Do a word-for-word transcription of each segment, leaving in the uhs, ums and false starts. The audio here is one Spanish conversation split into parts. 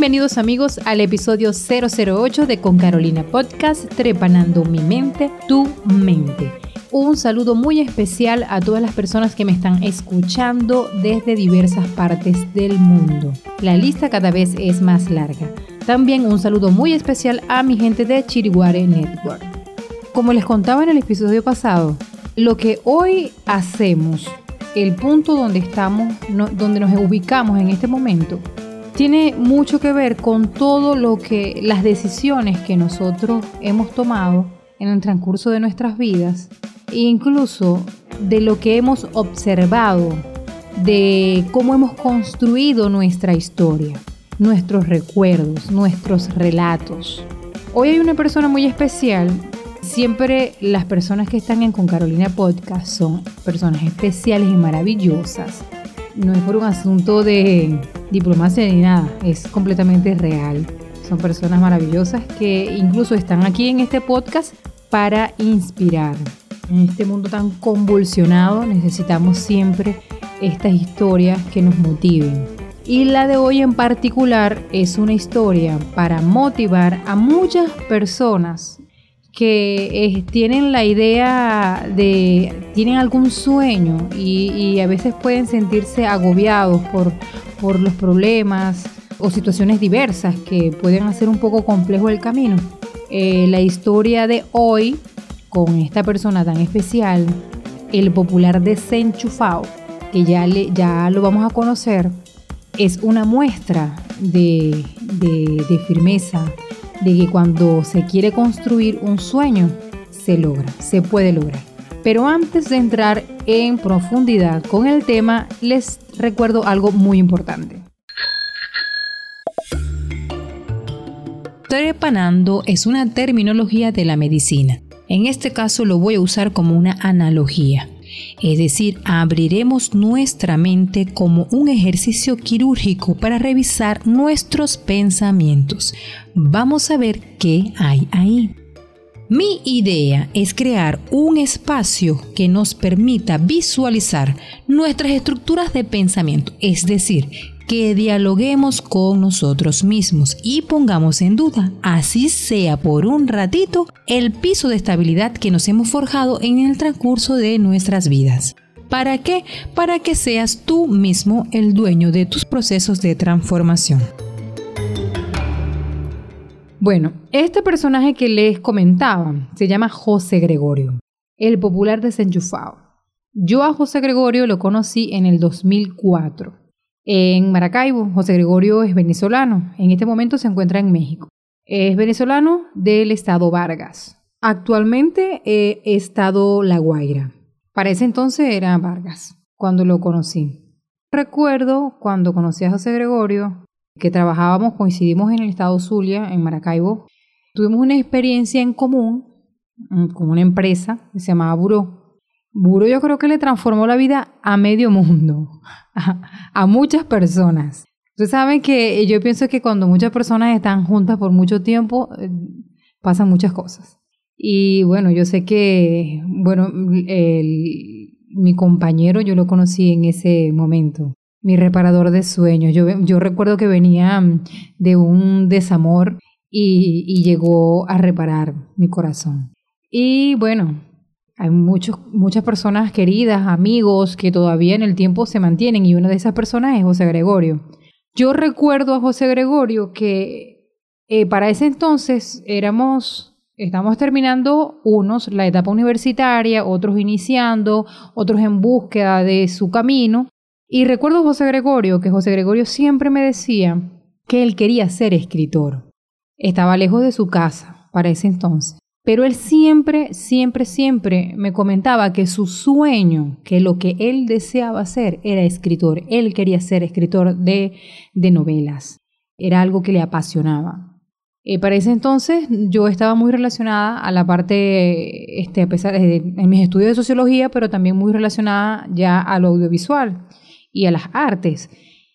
Bienvenidos amigos al episodio cero cero ocho de Con Carolina Podcast, trepanando mi mente, tu mente. Un saludo muy especial a todas las personas que me están escuchando desde diversas partes del mundo. La lista cada vez es más larga. También un saludo muy especial a mi gente de Chiriguare Network. Como les contaba en el episodio pasado, lo que hoy hacemos, el punto donde estamos, no, donde nos ubicamos en este momento, tiene mucho que ver con todo lo que las decisiones que nosotros hemos tomado en el transcurso de nuestras vidas e incluso de lo que hemos observado, de cómo hemos construido nuestra historia, nuestros recuerdos, nuestros relatos. Hoy hay una persona muy especial. Siempre las personas que están en Con Carolina Podcast son personas especiales y maravillosas. No es por un asunto de diplomacia ni nada, es completamente real. Son personas maravillosas que incluso están aquí en este podcast para inspirar. En este mundo tan convulsionado necesitamos siempre estas historias que nos motiven. Y la de hoy en particular es una historia para motivar a muchas personas que eh, tienen la idea de, tienen algún sueño y, y a veces pueden sentirse agobiados por, por los problemas o situaciones diversas que pueden hacer un poco complejo el camino. Eh, la historia de hoy, con esta persona tan especial, el popular desenchufado, que ya, le, ya lo vamos a conocer, es una muestra de, de, de firmeza, de que cuando se quiere construir un sueño, se logra, se puede lograr. Pero antes de entrar en profundidad con el tema, les recuerdo algo muy importante. Trepanando es una terminología de la medicina. En este caso lo voy a usar como una analogía. Es decir, abriremos nuestra mente como un ejercicio quirúrgico para revisar nuestros pensamientos. Vamos a ver qué hay ahí. Mi idea es crear un espacio que nos permita visualizar nuestras estructuras de pensamiento, es decir, que dialoguemos con nosotros mismos y pongamos en duda, así sea por un ratito, el piso de estabilidad que nos hemos forjado en el transcurso de nuestras vidas. ¿Para qué? Para que seas tú mismo el dueño de tus procesos de transformación. Bueno, este personaje que les comentaba se llama José Gregorio, el popular desenchufado. Yo a José Gregorio lo conocí en el dos mil cuatro. En Maracaibo. José Gregorio es venezolano. En este momento se encuentra en México. Es venezolano del estado Vargas. Actualmente eh, estado La Guaira. Para ese entonces era Vargas, cuando lo conocí. Recuerdo cuando conocí a José Gregorio, que trabajábamos, coincidimos en el estado Zulia, en Maracaibo. Tuvimos una experiencia en común con una empresa que se llamaba Buró. Buró yo creo que le transformó la vida a medio mundo, a, a muchas personas. Ustedes saben que yo pienso que cuando muchas personas están juntas por mucho tiempo, eh, pasan muchas cosas. Y bueno, yo sé que, bueno, el, mi compañero yo lo conocí en ese momento, mi reparador de sueños. Yo, yo recuerdo que venía de un desamor y, y llegó a reparar mi corazón. Y bueno, hay muchos, muchas personas queridas, amigos, que todavía en el tiempo se mantienen y una de esas personas es José Gregorio. Yo recuerdo a José Gregorio que eh, para ese entonces éramos, estamos terminando unos la etapa universitaria, otros iniciando, otros en búsqueda de su camino. Y recuerdo a José Gregorio, que José Gregorio siempre me decía que él quería ser escritor. Estaba lejos de su casa para ese entonces. Pero él siempre, siempre, siempre me comentaba que su sueño, que lo que él deseaba hacer era escritor. Él quería ser escritor de, de novelas. Era algo que le apasionaba. Eh, para ese entonces yo estaba muy relacionada a la parte, este, a pesar de en mis estudios de sociología, pero también muy relacionada ya a lo audiovisual y a las artes.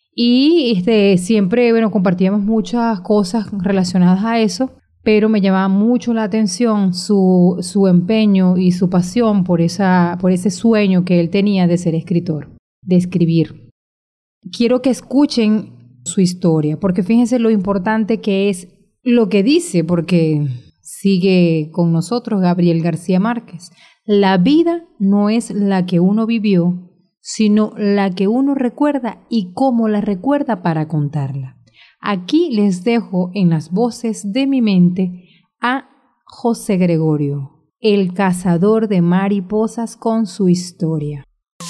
Y este, siempre, bueno, compartíamos muchas cosas relacionadas a eso. Pero me llamaba mucho la atención su, su empeño y su pasión por, esa, por ese sueño que él tenía de ser escritor, de escribir. Quiero que escuchen su historia, porque fíjense lo importante que es lo que dice, porque sigue con nosotros Gabriel García Márquez. La vida no es la que uno vivió, sino la que uno recuerda y cómo la recuerda para contarla. Aquí les dejo en las voces de mi mente a José Gregorio, el cazador de mariposas, con su historia.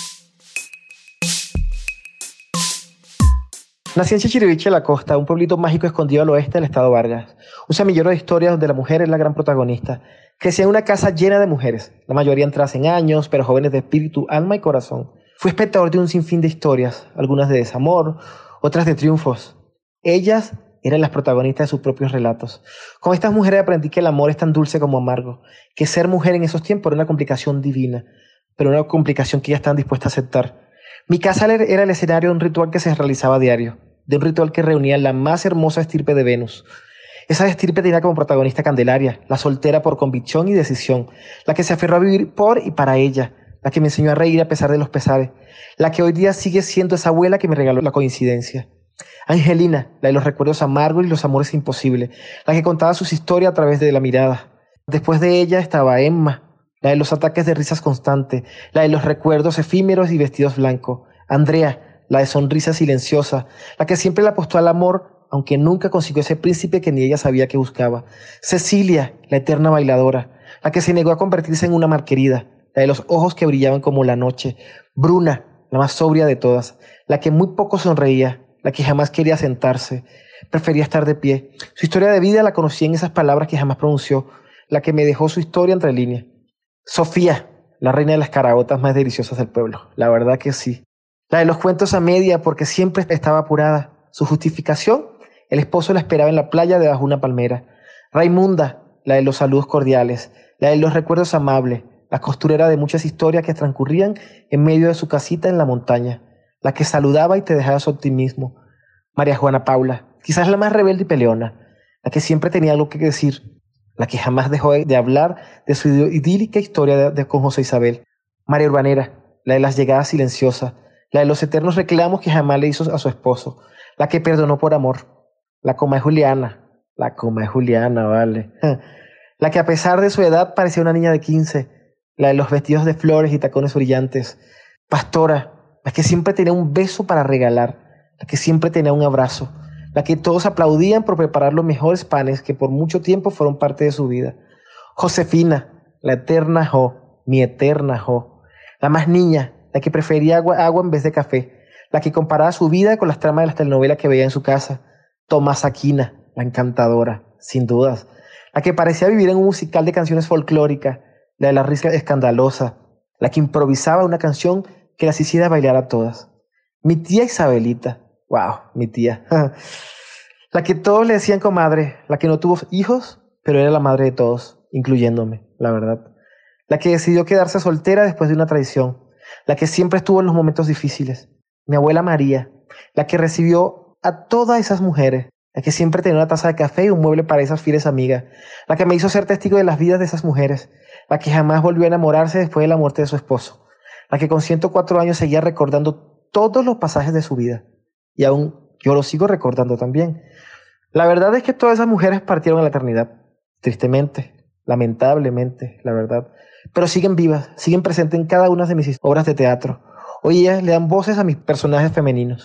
Nací en Chichiriviche de la Costa, un pueblito mágico escondido al oeste del estado Vargas. Un semillero de historias donde la mujer es la gran protagonista. Crecí en una casa llena de mujeres, la mayoría entradas en años, pero jóvenes de espíritu, alma y corazón. Fui espectador de un sinfín de historias, algunas de desamor, otras de triunfos. Ellas eran las protagonistas de sus propios relatos. Con estas mujeres aprendí que el amor es tan dulce como amargo, que ser mujer en esos tiempos era una complicación divina, pero una complicación que ellas estaban dispuestas a aceptar. Mi casa era el escenario de un ritual que se realizaba a diario, de un ritual que reunía la más hermosa estirpe de Venus. Esa estirpe tenía como protagonista Candelaria, la soltera por convicción y decisión, la que se aferró a vivir por y para ella, la que me enseñó a reír a pesar de los pesares, la que hoy día sigue siendo esa abuela que me regaló la coincidencia. Angelina, la de los recuerdos amargos y los amores imposibles, la que contaba sus historias a través de la mirada. Después de ella estaba Emma, la de los ataques de risas constantes, la de los recuerdos efímeros y vestidos blancos. Andrea, la de sonrisa silenciosa, la que siempre le apostó al amor, aunque nunca consiguió ese príncipe que ni ella sabía que buscaba. Cecilia, la eterna bailadora, la que se negó a convertirse en una malquerida, la de los ojos que brillaban como la noche. Bruna, la más sobria de todas, la que muy poco sonreía, la que jamás quería sentarse, prefería estar de pie. Su historia de vida la conocí en esas palabras que jamás pronunció, la que me dejó su historia entre líneas. Sofía, la reina de las caraotas más deliciosas del pueblo, la verdad que sí. La de los cuentos a media porque siempre estaba apurada. Su justificación, el esposo la esperaba en la playa debajo de una palmera. Raimunda, la de los saludos cordiales, la de los recuerdos amables, la costurera de muchas historias que transcurrían en medio de su casita en la montaña, la que saludaba y te dejaba su optimismo. María Juana Paula, quizás la más rebelde y peleona, la que siempre tenía algo que decir, la que jamás dejó de hablar de su idílica historia de, de, con José Isabel. María Urbanera, la de las llegadas silenciosas, la de los eternos reclamos que jamás le hizo a su esposo, la que perdonó por amor. La Comadre Juliana, la Comadre Juliana, vale. La que a pesar de su edad parecía una niña de quince, la de los vestidos de flores y tacones brillantes. Pastora, la que siempre tenía un beso para regalar, la que siempre tenía un abrazo, la que todos aplaudían por preparar los mejores panes que por mucho tiempo fueron parte de su vida. Josefina, la eterna Jo, mi eterna Jo, la más niña, la que prefería agua, agua en vez de café, la que comparaba su vida con las tramas de las telenovelas que veía en su casa. Tomás Aquina, la encantadora, sin dudas, la que parecía vivir en un musical de canciones folclóricas, la de la risa escandalosa, la que improvisaba una canción que las hiciera bailar a todas. Mi tía Isabelita, wow, mi tía, la que todos le decían comadre, la que no tuvo hijos, pero era la madre de todos, incluyéndome, la verdad. La que decidió quedarse soltera después de una traición, la que siempre estuvo en los momentos difíciles. Mi abuela María, la que recibió a todas esas mujeres, la que siempre tenía una taza de café y un mueble para esas fieles amigas, la que me hizo ser testigo de las vidas de esas mujeres, la que jamás volvió a enamorarse después de la muerte de su esposo, la que con ciento cuatro años seguía recordando todos los pasajes de su vida, y aún yo lo sigo recordando también. La verdad es que todas esas mujeres partieron a la eternidad, tristemente, lamentablemente, la verdad, pero siguen vivas, siguen presentes en cada una de mis obras de teatro. Hoy ellas le dan voces a mis personajes femeninos.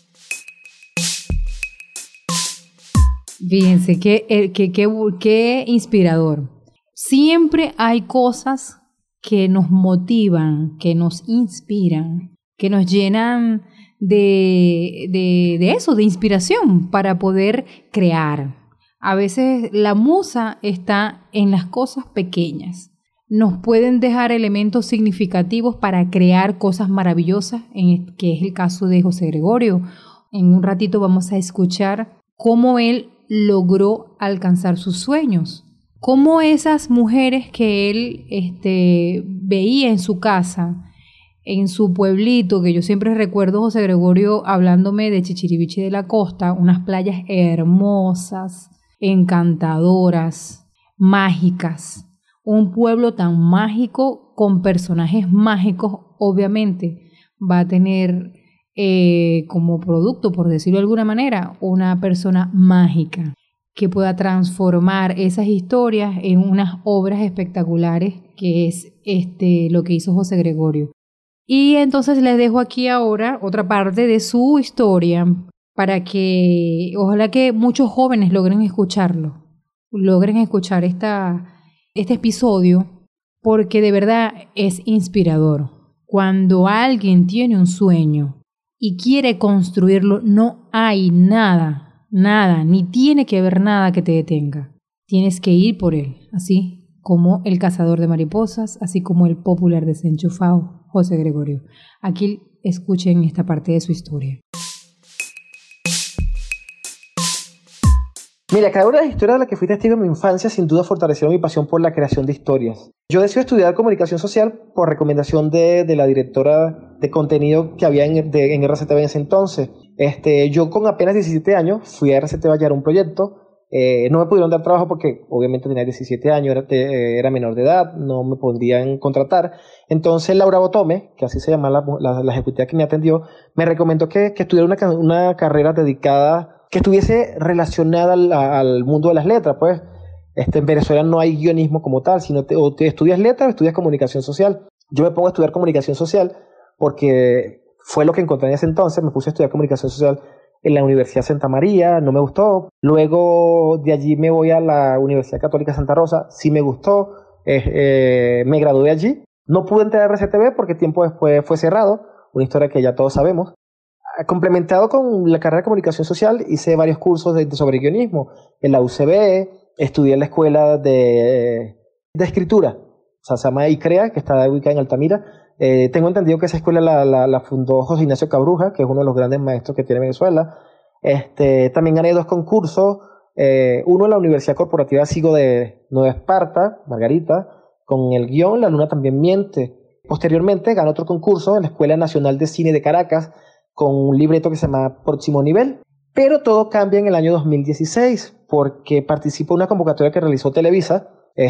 Fíjense, qué, qué, qué, qué inspirador. Siempre hay cosas que nos motivan, que nos inspiran, que nos llenan de, de, de eso, de inspiración para poder crear. A veces la musa está en las cosas pequeñas. Nos pueden dejar elementos significativos para crear cosas maravillosas, en, que es el caso de José Gregorio. En un ratito vamos a escuchar cómo él logró alcanzar sus sueños, cómo esas mujeres que él este, veía en su casa, en su pueblito, que yo siempre recuerdo José Gregorio hablándome de Chichiriviche de la Costa, unas playas hermosas, encantadoras, mágicas, un pueblo tan mágico con personajes mágicos, obviamente va a tener eh, como producto, por decirlo de alguna manera, una persona mágica que pueda transformar esas historias en unas obras espectaculares, que es este, lo que hizo José Gregorio. Y entonces les dejo aquí ahora otra parte de su historia para que ojalá que muchos jóvenes logren escucharlo, logren escuchar esta, este episodio, porque de verdad es inspirador. Cuando alguien tiene un sueño y quiere construirlo, no hay nada, nada, ni tiene que haber nada que te detenga. Tienes que ir por él, así como el cazador de mariposas, así como el popular desenchufado José Gregorio. Aquí escuchen esta parte de su historia. Mira, cada una de las historias de las que fui testigo en mi infancia sin duda fortalecieron mi pasión por la creación de historias. Yo decidí estudiar comunicación social por recomendación de, de la directora de contenido que había en, de, en R C T V en ese entonces. Este, yo con apenas diecisiete años fui a R C T V a hallar un proyecto. Eh, no me pudieron dar trabajo porque obviamente tenía diecisiete años, era, te, era menor de edad, no me podían contratar. Entonces Laura Botome, que así se llama la, la, la ejecutiva que me atendió, me recomendó que, que estudiara una, una carrera dedicada, que estuviese relacionada al, al mundo de las letras. Pues este, en Venezuela no hay guionismo como tal, sino te, o te estudias letras o estudias comunicación social. Yo me pongo a estudiar comunicación social porque fue lo que encontré en ese entonces. Me puse a estudiar comunicación social en la Universidad Santa María, no me gustó. Luego de allí me voy a la Universidad Católica Santa Rosa, sí me gustó, eh, eh, me gradué allí. No pude entrar a R C T V porque tiempo después fue cerrado, una historia que ya todos sabemos. Complementado con la carrera de comunicación social, hice varios cursos de, de sobre guionismo en la U C B, estudié en la escuela de, de escritura, o sea, se llama ICREA, que está ubicada en Altamira. Eh, tengo entendido que esa escuela la, la, la fundó José Ignacio Cabruja, que es uno de los grandes maestros que tiene Venezuela. Este, también gané dos concursos, eh, uno en la Universidad Corporativa Sigo de Nueva Esparta, Margarita, con el guión La Luna también miente. Posteriormente gané otro concurso en la Escuela Nacional de Cine de Caracas, con un libreto que se llama Próximo Nivel. Pero todo cambia en el año dos mil dieciséis, porque participo en una convocatoria que realizó Televisa,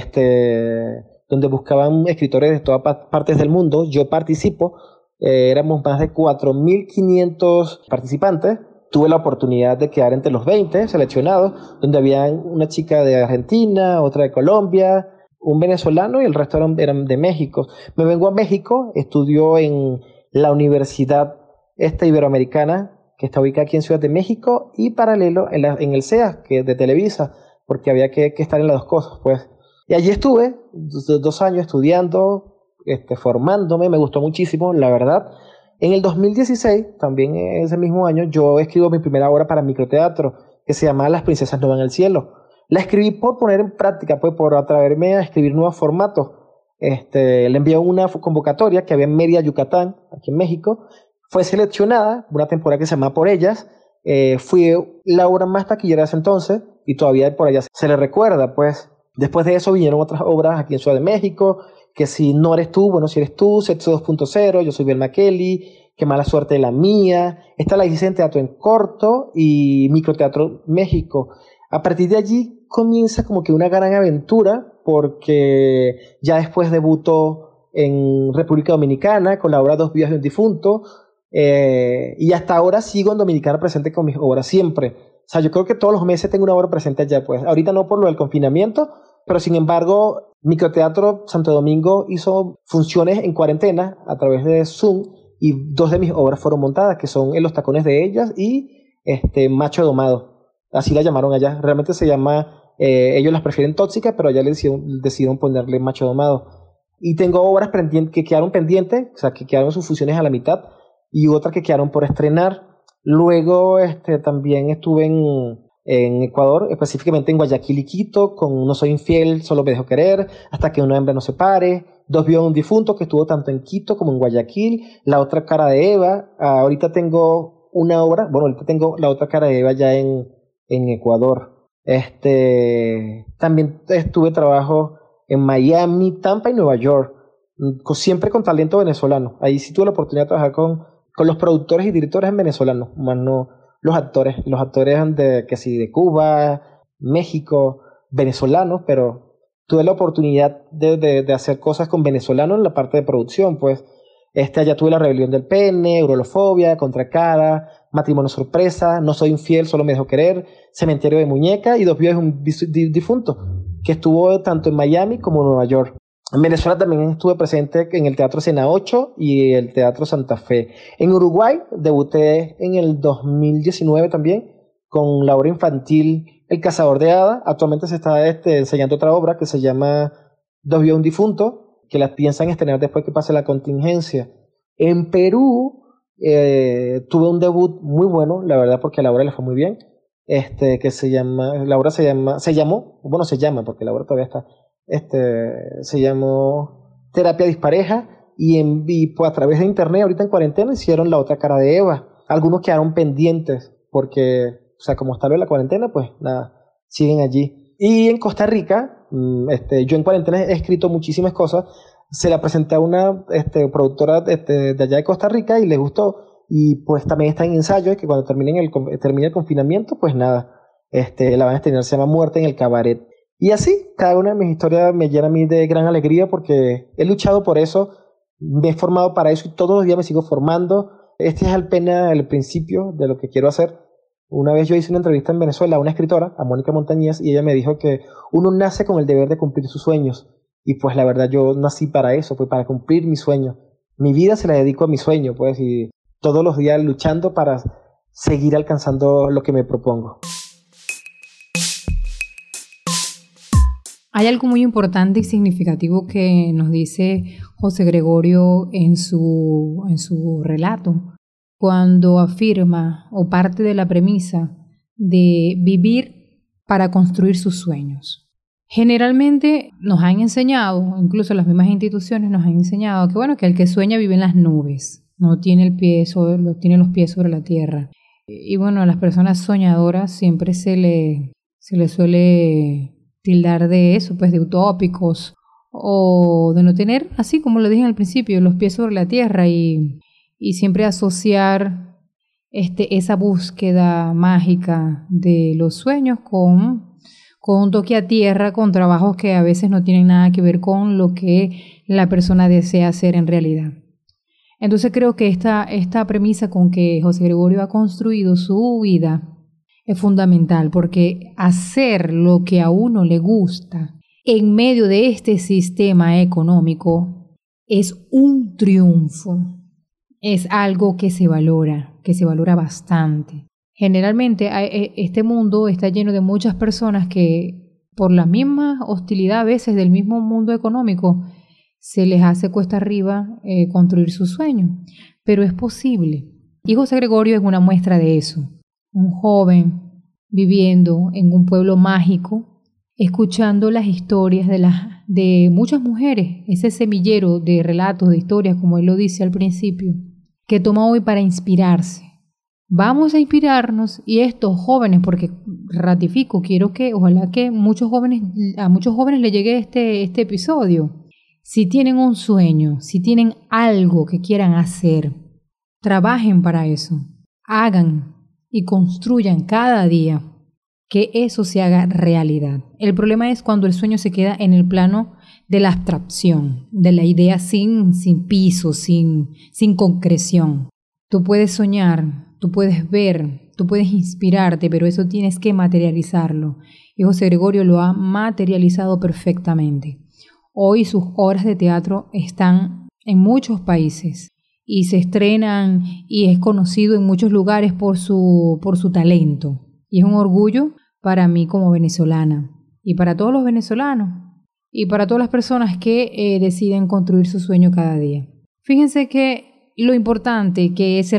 este... donde buscaban escritores de todas partes del mundo. Yo participo, eh, éramos más de cuatro mil quinientos participantes. Tuve la oportunidad de quedar entre los veinte seleccionados, donde había una chica de Argentina, otra de Colombia, un venezolano y el resto eran, eran de México. Me vengo a México, estudio en la Universidad Esta Iberoamericana, que está ubicada aquí en Ciudad de México, y paralelo en, la, en el C E A, que es de Televisa, porque había que, que estar en las dos cosas, pues. Y allí estuve dos, dos años estudiando, este, formándome, me gustó muchísimo, la verdad. En el dos mil dieciséis, también ese mismo año, yo escribo mi primera obra para microteatro, que se llama Las princesas no van al cielo. La escribí por poner en práctica, pues por atreverme a escribir nuevos formatos. Este, le envié una convocatoria que había en Mérida, Yucatán, aquí en México. Fue seleccionada, una temporada que se llama Por Ellas. Eh, fui la obra más taquillera de ese entonces, y todavía por allá se le recuerda, pues. Después de eso vinieron otras obras aquí en Ciudad de México, que si no eres tú, bueno, si eres tú, Sexo dos punto cero, Yo soy Belma Kelly, Qué mala suerte la mía. Esta la hice en Teatro en Corto y Microteatro México. A partir de allí comienza como que una gran aventura, porque ya después debuto en República Dominicana con la obra Dos vidas de un difunto, eh, y hasta ahora sigo en Dominicana presente con mis obras siempre. O sea, yo creo que todos los meses tengo una obra presente allá, pues. Ahorita no por lo del confinamiento, pero sin embargo, Microteatro Santo Domingo hizo funciones en cuarentena a través de Zoom, y dos de mis obras fueron montadas, que son En los tacones de ellas y este, Macho Domado. Así la llamaron allá. Realmente se llama, eh, ellos las prefieren tóxicas, pero allá le decidieron, decidieron ponerle Macho Domado. Y tengo obras que quedaron pendientes, o sea, que quedaron sus funciones a la mitad, y otras que quedaron por estrenar. Luego este, también estuve en, en Ecuador, específicamente en Guayaquil y Quito, con No soy infiel, solo me dejo querer, Hasta que una hembra no se pare, Dos vio a un difunto, que estuvo tanto en Quito como en Guayaquil, La otra cara de Eva. Ah, ahorita tengo una obra, bueno, ahorita tengo La otra cara de Eva ya en, en Ecuador. Este, también estuve trabajo en Miami, Tampa y Nueva York, siempre con talento venezolano. Ahí sí tuve la oportunidad de trabajar con con los productores y directores venezolanos, más no los actores. Los actores de, que sí, de Cuba, México, venezolanos, pero tuve la oportunidad de, de, de hacer cosas con venezolanos en la parte de producción, pues. Este, allá tuve La rebelión del pene, Urolofobia, Contracara, Matrimonio sorpresa, No soy infiel, solo me dejo querer, Cementerio de muñeca y Dos vidas de un difunto, que estuvo tanto en Miami como en Nueva York. En Venezuela también estuve presente en el Teatro Escena ocho y el Teatro Santa Fe. En Uruguay debuté en el dos mil diecinueve también con la obra infantil El cazador de hadas. Actualmente se está este, enseñando otra obra que se llama Dos vidas de un difunto, que las piensan estrenar después que pase la contingencia. En Perú eh, tuve un debut muy bueno, la verdad, porque a la obra le fue muy bien. Este, que se llama, la obra se llama, se llamó, bueno, se llama, porque la obra todavía está, este, se llamó Terapia Dispareja, y, en, y pues, a través de internet, ahorita en cuarentena, hicieron La otra cara de Eva. Algunos quedaron pendientes, porque, o sea, como está lo de la cuarentena, pues nada, siguen allí. Y en Costa Rica, este, yo en cuarentena he escrito muchísimas cosas, se la presenté a una este, productora este, de allá de Costa Rica y le gustó. Y pues también está en ensayo, que cuando termine el, termine el confinamiento, pues nada, este, la van a estrenar, se llama Muerte en el Cabaret. Y así, cada una de mis historias me llena a mí de gran alegría porque he luchado por eso, me he formado para eso y todos los días me sigo formando. Este es apenas el principio de lo que quiero hacer. Una vez yo hice una entrevista en Venezuela a una escritora, a Mónica Montañez, y ella me dijo que uno nace con el deber de cumplir sus sueños. Y pues la verdad yo nací para eso, pues para cumplir mis sueños. Mi vida se la dedico a mi sueño, pues, y todos los días luchando para seguir alcanzando lo que me propongo. Hay algo muy importante y significativo que nos dice José Gregorio en su, en su relato, cuando afirma o parte de la premisa de vivir para construir sus sueños. Generalmente nos han enseñado, incluso las mismas instituciones nos han enseñado que bueno, que el que sueña vive en las nubes. No tiene el pie sobre, tiene los pies sobre la tierra. Y bueno, a las personas soñadoras siempre se le, se le suele tildar de eso, pues de utópicos o de no tener, así como lo dije al principio, los pies sobre la tierra y, y siempre asociar este, esa búsqueda mágica de los sueños con, con un toque a tierra, con trabajos que a veces no tienen nada que ver con lo que la persona desea hacer en realidad. Entonces creo que esta, esta premisa con que José Gregorio ha construido su vida es fundamental, porque hacer lo que a uno le gusta en medio de este sistema económico es un triunfo, es algo que se valora, que se valora bastante. Generalmente este mundo está lleno de muchas personas que por la misma hostilidad a veces del mismo mundo económico se les hace cuesta arriba eh, construir su sueño, pero es posible. Y José Gregorio es una muestra de eso. Un joven viviendo en un pueblo mágico, escuchando las historias de, las, de muchas mujeres, ese semillero de relatos, de historias, como él lo dice al principio, que toma hoy para inspirarse. Vamos a inspirarnos y estos jóvenes, porque ratifico, quiero que, ojalá que muchos jóvenes, a muchos jóvenes les llegue este, este episodio. Si tienen un sueño, si tienen algo que quieran hacer, trabajen para eso, hagan y construyan cada día que eso se haga realidad. El problema es cuando el sueño se queda en el plano de la abstracción, de la idea sin, sin piso, sin, sin concreción. Tú puedes soñar, tú puedes ver, tú puedes inspirarte, pero eso tienes que materializarlo. Y José Gregorio lo ha materializado perfectamente. Hoy sus obras de teatro están en muchos países y se estrenan y es conocido en muchos lugares por su, por su talento. Y es un orgullo para mí como venezolana y para todos los venezolanos y para todas las personas que eh, deciden construir su sueño cada día. Fíjense que lo importante que es el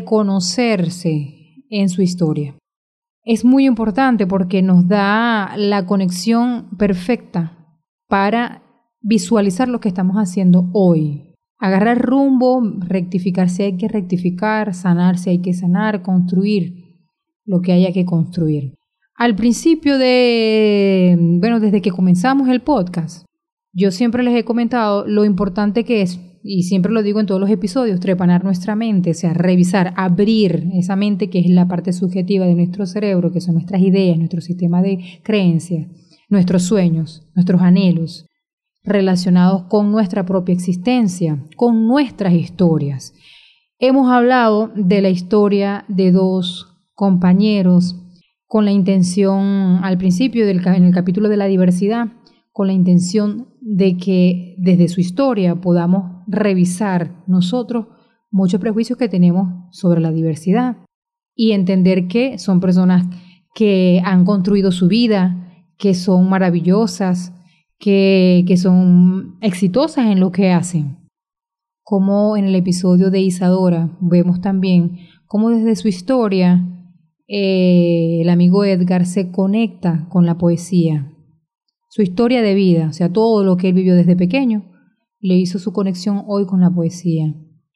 reconocerse en su historia. Es muy importante porque nos da la conexión perfecta para visualizar lo que estamos haciendo hoy. Agarrar rumbo, rectificar si hay que rectificar, sanar si hay que sanar, construir lo que haya que construir. Al principio de, bueno, desde que comenzamos el podcast, yo siempre les he comentado lo importante que es, y siempre lo digo en todos los episodios, trepanar nuestra mente, o sea, revisar, abrir esa mente que es la parte subjetiva de nuestro cerebro, que son nuestras ideas, nuestro sistema de creencias, nuestros sueños, nuestros anhelos. relacionados con nuestra propia existencia, con nuestras historias. Hemos hablado de la historia de dos compañeros con la intención, al principio del, en el capítulo de la diversidad, con la intención de que desde su historia podamos revisar nosotros muchos prejuicios que tenemos sobre la diversidad y entender que son personas que han construido su vida, que son maravillosas, que, que son exitosas en lo que hacen. Como en el episodio de Isadora vemos también cómo desde su historia eh, el amigo Edgar se conecta con la poesía. Su historia de vida, o sea, todo lo que él vivió desde pequeño, le hizo su conexión hoy con la poesía.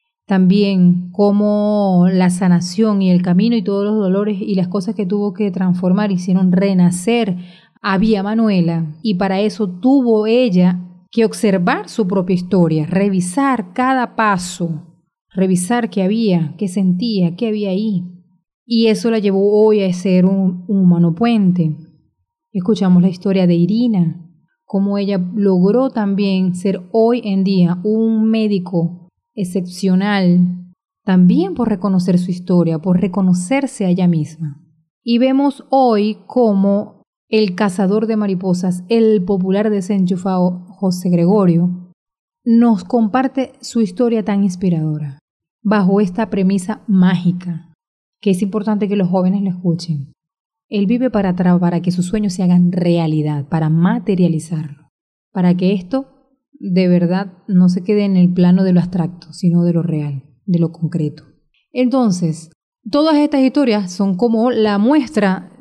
También cómo la sanación y el camino y todos los dolores y las cosas que tuvo que transformar hicieron renacer a Vía Manuela, y para eso tuvo ella que observar su propia historia, revisar cada paso, revisar qué había, qué sentía, qué había ahí. Y eso la llevó hoy a ser un, un humano puente. Escuchamos la historia de Irina, cómo ella logró también ser hoy en día un médico excepcional, también por reconocer su historia, por reconocerse a ella misma. Y vemos hoy cómo el cazador de mariposas, el popular desenchufado José Gregorio, nos comparte su historia tan inspiradora, bajo esta premisa mágica, que es importante que los jóvenes la escuchen. Él vive para, para que sus sueños se hagan realidad, para materializarlo, para que esto de verdad no se quede en el plano de lo abstracto, sino de lo real, de lo concreto. Entonces, todas estas historias son como la muestra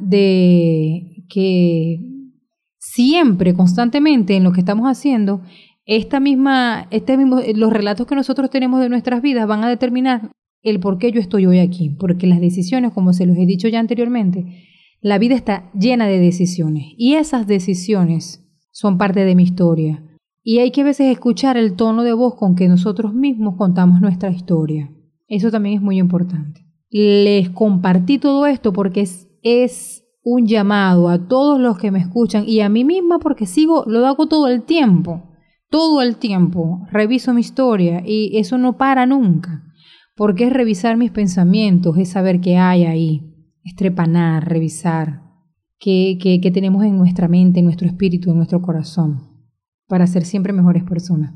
de que siempre, constantemente, en lo que estamos haciendo, esta misma, este mismo, los relatos que nosotros tenemos de nuestras vidas van a determinar el por qué yo estoy hoy aquí, porque las decisiones, como se los he dicho ya anteriormente, la vida está llena de decisiones y esas decisiones son parte de mi historia. Y hay que a veces escuchar el tono de voz con que nosotros mismos contamos nuestra historia. Eso también es muy importante. Les compartí todo esto porque es, es un llamado a todos los que me escuchan y a mí misma porque sigo, lo hago todo el tiempo. Todo el tiempo reviso mi historia y eso no para nunca. Porque es revisar mis pensamientos, es saber qué hay ahí. Es trepanar, revisar qué, qué, qué tenemos en nuestra mente, en nuestro espíritu, en nuestro corazón, para ser siempre mejores personas.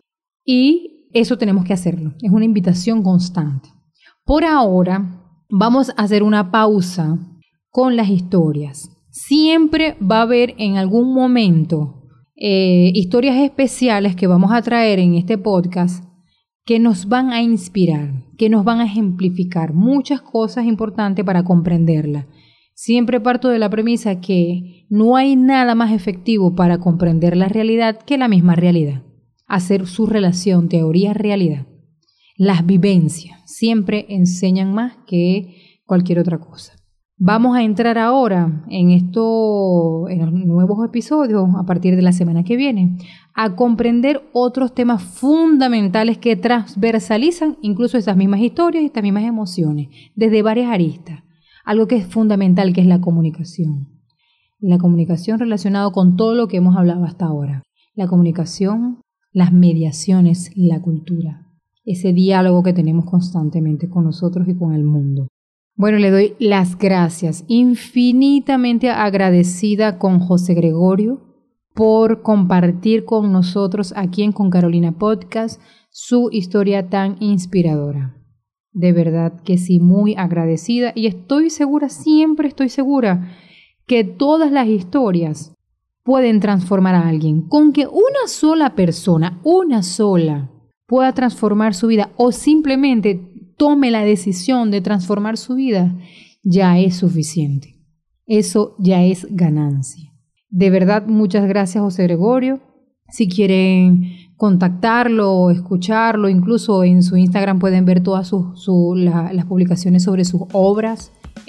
Y eso tenemos que hacerlo, es una invitación constante. Por ahora vamos a hacer una pausa con las historias. Siempre va a haber en algún momento eh, historias especiales que vamos a traer en este podcast que nos van a inspirar, que nos van a ejemplificar muchas cosas importantes para comprenderla. Siempre parto de la premisa que no hay nada más efectivo para comprender la realidad que la misma realidad. Hacer su relación teoría-realidad. Las vivencias siempre enseñan más que cualquier otra cosa. Vamos a entrar ahora en esto, en los nuevos episodios a partir de la semana que viene, a comprender otros temas fundamentales que transversalizan incluso esas mismas historias y estas mismas emociones, desde varias aristas. Algo que es fundamental, que es la comunicación. La comunicación relacionada con todo lo que hemos hablado hasta ahora. La comunicación, las mediaciones, la cultura. Ese diálogo que tenemos constantemente con nosotros y con el mundo. Bueno, le doy las gracias, infinitamente agradecida con José Gregorio por compartir con nosotros aquí en Con Carolina Podcast su historia tan inspiradora. De verdad que sí, muy agradecida y estoy segura, siempre estoy segura que todas las historias pueden transformar a alguien. Con que una sola persona, una sola, pueda transformar su vida o simplemente tome la decisión de transformar su vida, ya es suficiente. Eso ya es ganancia. De verdad, muchas gracias, José Gregorio. Si quieren contactarlo o escucharlo, incluso en su Instagram pueden ver todas sus, su, la, las publicaciones sobre sus obras.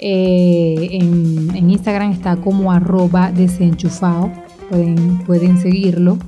Eh, en, en Instagram está como arroba desenchufado. Pueden, pueden seguirlo.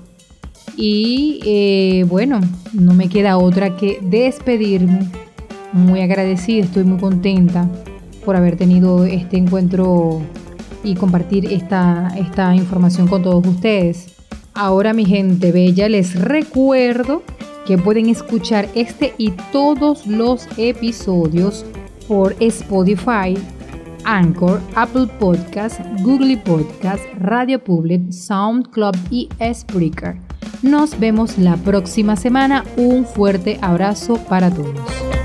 Y eh, bueno, no me queda otra que despedirme. Muy agradecida, estoy muy contenta por haber tenido este encuentro y compartir esta, esta información con todos ustedes. Ahora, mi gente bella, les recuerdo que pueden escuchar este y todos los episodios por Spotify, Anchor, Apple Podcast, Google Podcast, Radio Public, SoundCloud y Spreaker. Nos vemos la próxima semana. Un fuerte abrazo para todos.